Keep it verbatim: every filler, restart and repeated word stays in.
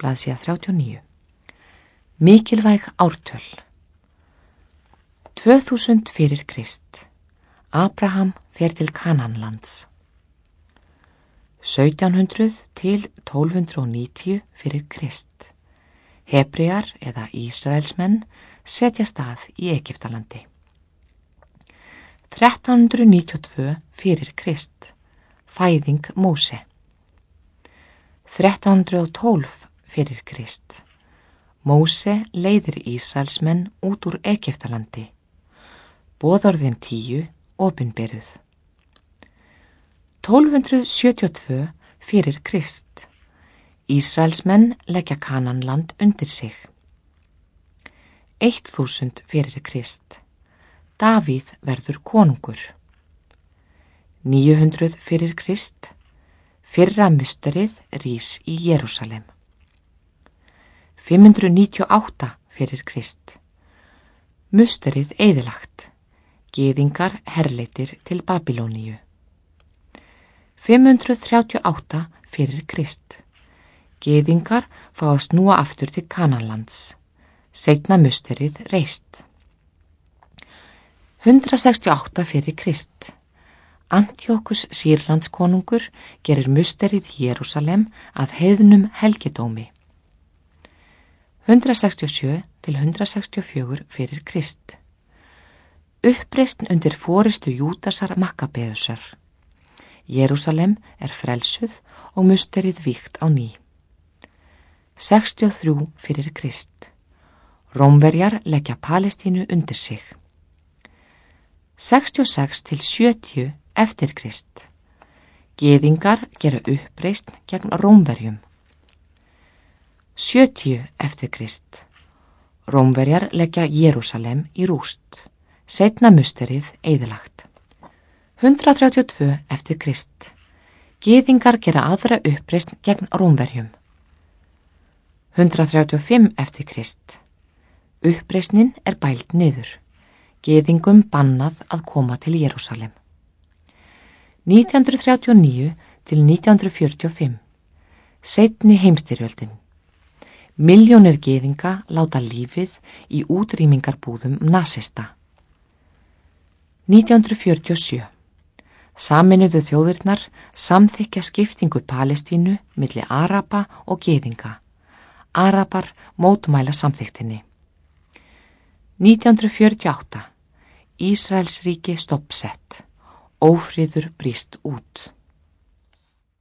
blaðsíða þrjátíu og níu. Mikilvæg ártöl. tvö þúsund fyrir Krist. Abraham fer til Kananlands. sautján hundruð til tólf hundruð níutíu fyrir Krist. Hebrear eða Ísraelsmenn setja stað í Egyptalandi. þrettán hundruð níutíu og tvö fyrir Krist. Fæðing Móse. þrettán hundruð og tólf fyrir Krist. Móse leiðir Ísraelsmenn út úr Egyptalandi. Boðorðin tíu opinberuð. tólf hundruð sjötíu og tvö fyrir Krist. Ísraelsmenn leggja Kananland undir sig. þúsund fyrir Krist. Davíð verður konungur. níu hundruð fyrir Krist. Fyrra musterið rís í Jerúsalem. fimm hundruð níutíu og átta fyrir Krist. Musterið eyðilagt. Gyðingar herleitir til Babylóníu. fimm hundruð þrjátíu og átta fyrir Krist. Gyðingar fá að snúa aftur til Kananlands. Seinna musterið reist. hundrað sextíu og átta fyrir Krist. Antíokus Sýrlandskonungur gerir musterið Jerúsalem að heiðnum helgidómi. hundrað sextíu og sjö til hundrað sextíu og fjögur fyrir Krist. Uppreisn undir forystu Júdasar Makkabeusar. Jerúsalem er frelsuð og musterið vígt á ný. sextíu og þrjú fyrir Krist. Rómverjar leggja Palestínu undir sig. sextíu og sex til sjötíu eftir Krist. Gyðingar gera uppreisn gegn Rómverjum. sjötíu eftir Krist. Rómverjar leggja Jerúsalem í rúst. Seinna musterið eyðilagt. hundrað þrjátíu og tvö eftir Krist. Gyðingar gera aðra uppreisn gegn Rómverjum. hundrað þrjátíu og fimm eftir Krist. Uppreisnin er bæld niður. Gyðingum bannað að koma til Jerúsalem. nítján hundruð þrjátíu og níu til nítján hundruð fjörutíu og fimm. Seinni heimstyrjöldin. Milljónir gyðinga láta lífið í útrýmingarbúðum nasista. nítján hundruð fjörutíu og sjö. Sameinuðu þjóðirnar samþykkja skiptingu Palestínu milli Araba og gyðinga. Arabar mótmæla samþyktinni. nítján hundruð fjörutíu og átta. Ísraelsríki stoppsett. Ófriður brýst út.